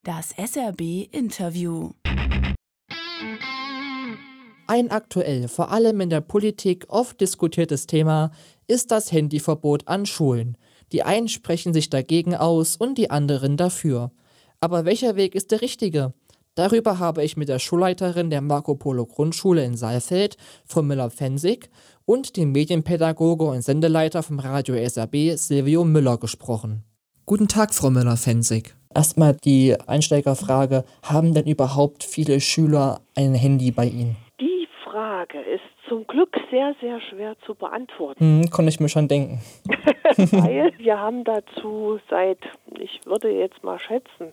Das SRB-Interview. Ein aktuell, vor allem in der Politik, oft diskutiertes Thema ist das Handyverbot an Schulen. Die einen sprechen sich dagegen aus und die anderen dafür. Aber welcher Weg ist der richtige? Darüber habe ich mit der Schulleiterin der Marco Polo Grundschule in Saalfeld, Frau Müller-Fensig, und dem Medienpädagoge und Sendeleiter vom Radio SRB, Silvio Müller, gesprochen. Guten Tag, Frau Müller-Fensig. Erstmal die Einsteigerfrage, haben denn überhaupt viele Schüler ein Handy bei Ihnen? Die Frage ist zum Glück sehr, sehr schwer zu beantworten. Konnte ich mir schon denken. Weil wir haben dazu ich würde jetzt mal schätzen,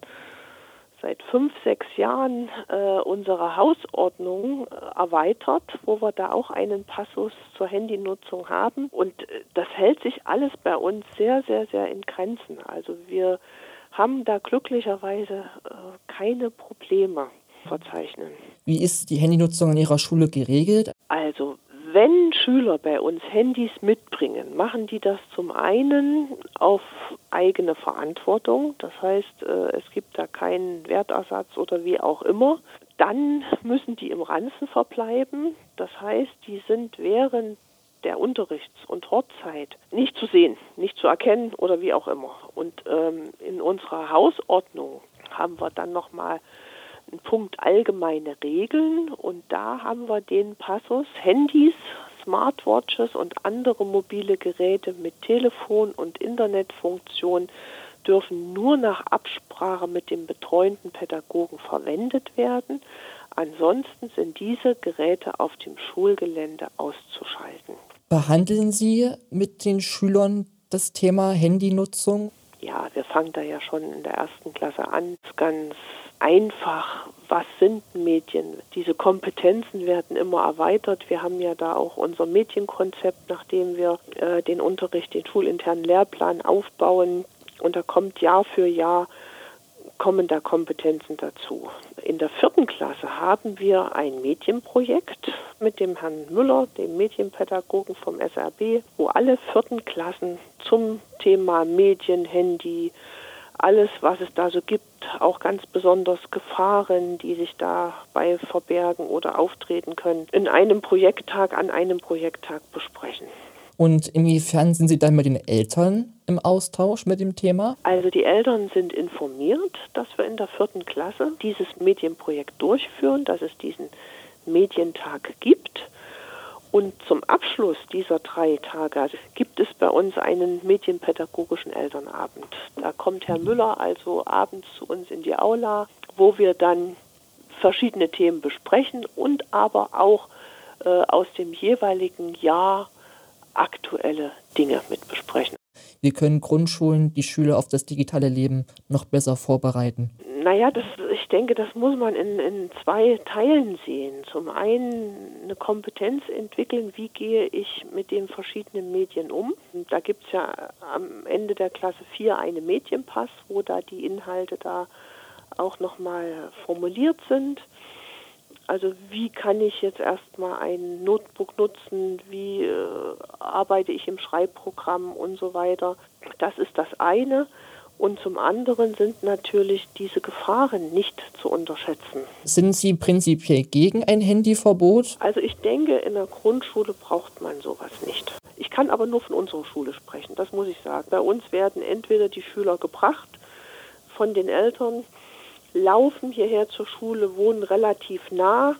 seit 5, 6 Jahren unsere Hausordnung erweitert, wo wir da auch einen Passus zur Handynutzung haben. Und das hält sich alles bei uns sehr, sehr, sehr in Grenzen. Also wir haben da glücklicherweise keine Probleme verzeichnen. Wie ist die Handynutzung an Ihrer Schule geregelt? Also wenn Schüler bei uns Handys mitbringen, machen die das zum einen auf eigene Verantwortung. Das heißt, es gibt da keinen Wertersatz oder wie auch immer. Dann müssen die im Ranzen verbleiben. Das heißt, die sind während der Unterrichts- und Hortzeit nicht zu sehen, nicht zu erkennen oder wie auch immer. Und in unserer Hausordnung haben wir dann nochmal einen Punkt allgemeine Regeln und da haben wir den Passus Handys, Smartwatches und andere mobile Geräte mit Telefon- und Internetfunktion dürfen nur nach Absprache mit dem betreuenden Pädagogen verwendet werden. Ansonsten sind diese Geräte auf dem Schulgelände auszuschalten. Behandeln Sie mit den Schülern das Thema Handynutzung? Ja, wir fangen da ja schon in der 1. Klasse an. Ganz einfach, was sind Medien? Diese Kompetenzen werden immer erweitert. Wir haben ja da auch unser Medienkonzept, nachdem wir den Unterricht, den schulinternen Lehrplan aufbauen. Und da kommt Jahr für Jahr, kommen da Kompetenzen dazu. In der 4. Klasse haben wir ein Medienprojekt mit dem Herrn Müller, dem Medienpädagogen vom SRB, wo alle 4. Klassen zum Thema Medien, Handy, alles, was es da so gibt, auch ganz besonders Gefahren, die sich dabei verbergen oder auftreten können, an einem Projekttag besprechen. Und inwiefern sind Sie dann mit den Eltern im Austausch mit dem Thema? Also die Eltern sind informiert, dass wir in der 4. Klasse dieses Medienprojekt durchführen, dass es diesen Medientag gibt. Und zum Abschluss dieser 3 Tage gibt es bei uns einen medienpädagogischen Elternabend. Da kommt Herr Müller also abends zu uns in die Aula, wo wir dann verschiedene Themen besprechen und aber auch aus dem jeweiligen Jahr aktuelle Dinge mit besprechen. Wie können Grundschulen die Schüler auf das digitale Leben noch besser vorbereiten? Naja, ich denke, das muss man in 2 Teilen sehen. Zum einen eine Kompetenz entwickeln, wie gehe ich mit den verschiedenen Medien um. Da gibt es ja am Ende der Klasse 4 einen Medienpass, wo da die Inhalte da auch nochmal formuliert sind. Also wie kann ich jetzt erstmal ein Notebook nutzen, wie arbeite ich im Schreibprogramm und so weiter. Das ist das eine. Und zum anderen sind natürlich diese Gefahren nicht zu unterschätzen. Sind Sie prinzipiell gegen ein Handyverbot? Also ich denke, in der Grundschule braucht man sowas nicht. Ich kann aber nur von unserer Schule sprechen, das muss ich sagen. Bei uns werden entweder die Schüler gebracht von den Eltern, laufen hierher zur Schule, wohnen relativ nah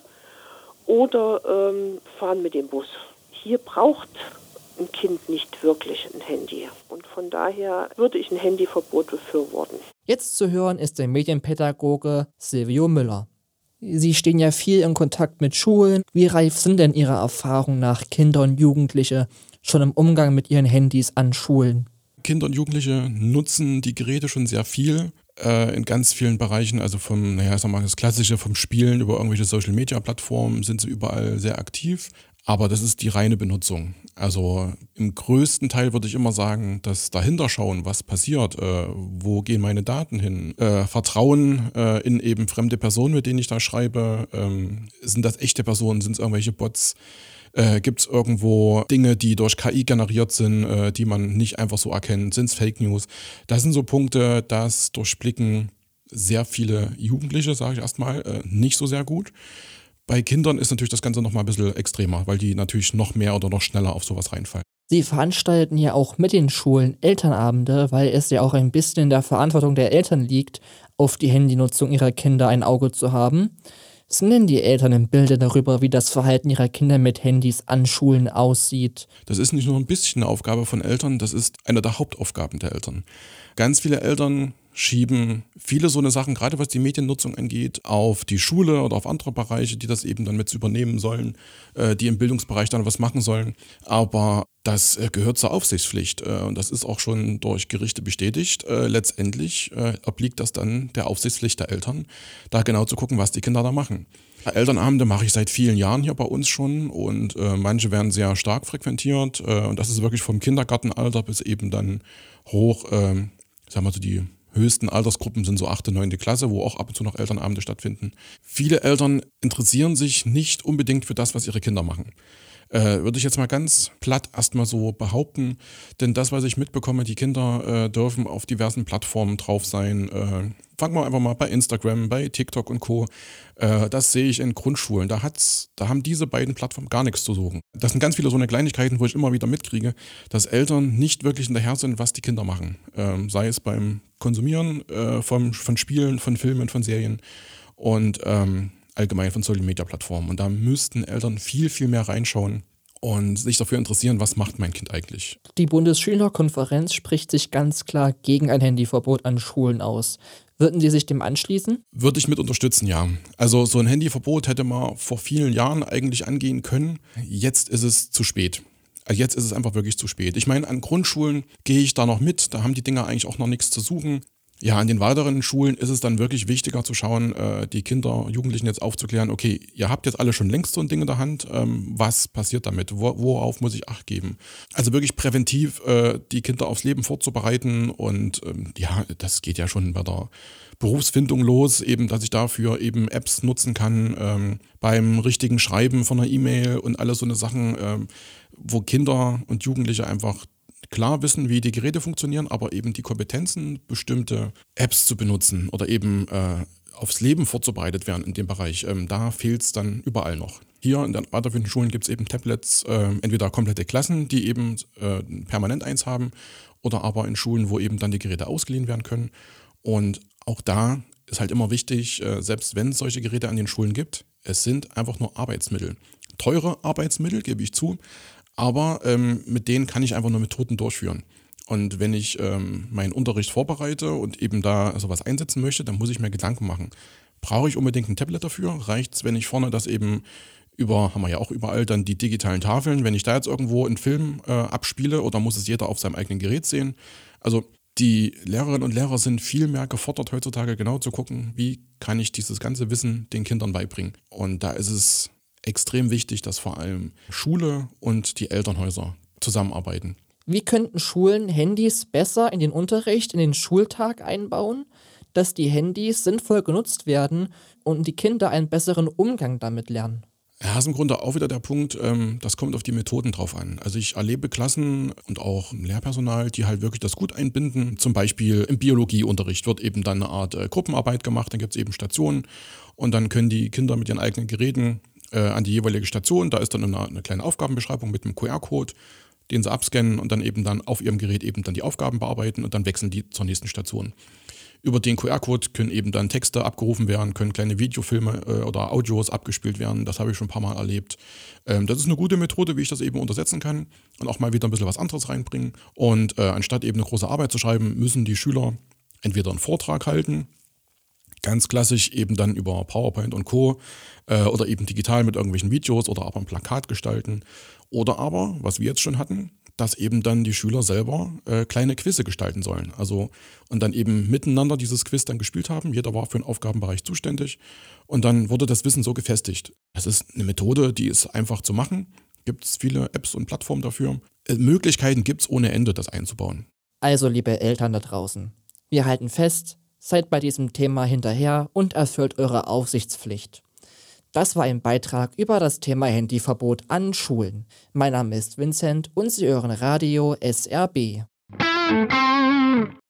oder fahren mit dem Bus. Hier braucht ein Kind nicht wirklich ein Handy. Und von daher würde ich ein Handyverbot befürworten. Jetzt zu hören ist der Medienpädagoge Silvio Müller. Sie stehen ja viel in Kontakt mit Schulen. Wie reif sind denn Ihrer Erfahrung nach Kinder und Jugendliche schon im Umgang mit ihren Handys an Schulen? Kinder und Jugendliche nutzen die Geräte schon sehr viel. In ganz vielen Bereichen, also das Klassische vom Spielen über irgendwelche Social-Media-Plattformen sind sie überall sehr aktiv. Aber das ist die reine Benutzung. Also im größten Teil würde ich immer sagen, dass dahinter schauen, was passiert, wo gehen meine Daten hin, Vertrauen in eben fremde Personen, mit denen ich da schreibe, sind das echte Personen, sind es irgendwelche Bots, gibt es irgendwo Dinge, die durch KI generiert sind, die man nicht einfach so erkennt, sind es Fake News. Das sind so Punkte, das Durchblicken sehr viele Jugendliche, sage ich erstmal, nicht so sehr gut. Bei Kindern ist natürlich das Ganze noch mal ein bisschen extremer, weil die natürlich noch mehr oder noch schneller auf sowas reinfallen. Sie veranstalten ja auch mit den Schulen Elternabende, weil es ja auch ein bisschen in der Verantwortung der Eltern liegt, auf die Handynutzung ihrer Kinder ein Auge zu haben. Sind denn die Eltern im Bilde darüber, wie das Verhalten ihrer Kinder mit Handys an Schulen aussieht? Das ist nicht nur ein bisschen eine Aufgabe von Eltern, das ist eine der Hauptaufgaben der Eltern. Ganz viele Eltern schieben viele so eine Sachen, gerade was die Mediennutzung angeht, auf die Schule oder auf andere Bereiche, die das eben dann mit übernehmen sollen, die im Bildungsbereich dann was machen sollen. Aber das gehört zur Aufsichtspflicht und das ist auch schon durch Gerichte bestätigt. Letztendlich obliegt das dann der Aufsichtspflicht der Eltern, da genau zu gucken, was die Kinder da machen. Elternabende mache ich seit vielen Jahren hier bei uns schon und manche werden sehr stark frequentiert und das ist wirklich vom Kindergartenalter bis eben dann hoch, sagen wir so die höchsten Altersgruppen sind so 8., 9. Klasse, wo auch ab und zu noch Elternabende stattfinden. Viele Eltern interessieren sich nicht unbedingt für das, was ihre Kinder machen. Würde ich jetzt mal ganz platt erstmal so behaupten, denn das, was ich mitbekomme, die Kinder dürfen auf diversen Plattformen drauf sein. Fangen wir einfach mal bei Instagram, bei TikTok und Co. Das sehe ich in Grundschulen. Da haben diese beiden Plattformen gar nichts zu suchen. Das sind ganz viele so eine Kleinigkeiten, wo ich immer wieder mitkriege, dass Eltern nicht wirklich hinterher sind, was die Kinder machen. Sei es beim Konsumieren von Spielen, von Filmen, von Serien und allgemein von Social-Media-Plattformen. Und da müssten Eltern viel, viel mehr reinschauen und sich dafür interessieren, was macht mein Kind eigentlich. Die Bundesschülerkonferenz spricht sich ganz klar gegen ein Handyverbot an Schulen aus. Würden Sie sich dem anschließen? Würde ich mit unterstützen, ja. Also so ein Handyverbot hätte man vor vielen Jahren eigentlich angehen können. Jetzt ist es zu spät. Also jetzt ist es einfach wirklich zu spät. Ich meine, an Grundschulen gehe ich da noch mit. Da haben die Dinger eigentlich auch noch nichts zu suchen. Ja, an den weiteren Schulen ist es dann wirklich wichtiger zu schauen, die Kinder, Jugendlichen jetzt aufzuklären, okay, ihr habt jetzt alle schon längst so ein Ding in der Hand, was passiert damit, worauf muss ich Acht geben? Also wirklich präventiv die Kinder aufs Leben vorzubereiten und ja, das geht ja schon bei der Berufsfindung los, eben, dass ich dafür eben Apps nutzen kann, beim richtigen Schreiben von einer E-Mail und alles so eine Sachen, wo Kinder und Jugendliche einfach klar wissen, wie die Geräte funktionieren, aber eben die Kompetenzen, bestimmte Apps zu benutzen oder eben aufs Leben vorzubereitet werden in dem Bereich, da fehlt es dann überall noch. Hier in den weiterführenden Schulen gibt es eben Tablets, entweder komplette Klassen, die eben permanent eins haben, oder aber in Schulen, wo eben dann die Geräte ausgeliehen werden können. Und auch da ist halt immer wichtig, selbst wenn es solche Geräte an den Schulen gibt, es sind einfach nur Arbeitsmittel. Teure Arbeitsmittel, gebe ich zu, aber mit denen kann ich einfach nur Methoden durchführen. Und wenn ich meinen Unterricht vorbereite und eben da sowas einsetzen möchte, dann muss ich mir Gedanken machen. Brauche ich unbedingt ein Tablet dafür? Reicht es, wenn ich vorne das eben haben wir ja auch überall dann die digitalen Tafeln, wenn ich da jetzt irgendwo einen Film abspiele, oder muss es jeder auf seinem eigenen Gerät sehen? Also die Lehrerinnen und Lehrer sind viel mehr gefordert heutzutage, genau zu gucken, wie kann ich dieses ganze Wissen den Kindern beibringen. Und da ist es extrem wichtig, dass vor allem Schule und die Elternhäuser zusammenarbeiten. Wie könnten Schulen Handys besser in den Unterricht, in den Schultag einbauen, dass die Handys sinnvoll genutzt werden und die Kinder einen besseren Umgang damit lernen? Ja, ist im Grunde auch wieder der Punkt, das kommt auf die Methoden drauf an. Also ich erlebe Klassen und auch Lehrpersonal, die halt wirklich das gut einbinden. Zum Beispiel im Biologieunterricht wird eben dann eine Art Gruppenarbeit gemacht, dann gibt es eben Stationen und dann können die Kinder mit ihren eigenen Geräten an die jeweilige Station, da ist dann eine kleine Aufgabenbeschreibung mit einem QR-Code, den sie abscannen und dann eben dann auf ihrem Gerät eben dann die Aufgaben bearbeiten und dann wechseln die zur nächsten Station. Über den QR-Code können eben dann Texte abgerufen werden, können kleine Videofilme oder Audios abgespielt werden. Das habe ich schon ein paar Mal erlebt. Das ist eine gute Methode, wie ich das eben untersetzen kann und auch mal wieder ein bisschen was anderes reinbringen. Und anstatt eben eine große Arbeit zu schreiben, müssen die Schüler entweder einen Vortrag halten, ganz klassisch eben dann über PowerPoint und Co. Oder eben digital mit irgendwelchen Videos oder aber ein Plakat gestalten. Oder aber, was wir jetzt schon hatten, dass eben dann die Schüler selber kleine Quizze gestalten sollen. Also und dann eben miteinander dieses Quiz dann gespielt haben. Jeder war für einen Aufgabenbereich zuständig und dann wurde das Wissen so gefestigt. Das ist eine Methode, die ist einfach zu machen. Gibt es viele Apps und Plattformen dafür. Möglichkeiten gibt es ohne Ende, das einzubauen. Also, liebe Eltern da draußen, wir halten fest, seid bei diesem Thema hinterher und erfüllt eure Aufsichtspflicht. Das war ein Beitrag über das Thema Handyverbot an Schulen. Mein Name ist Vincent und Sie hören Radio SRB.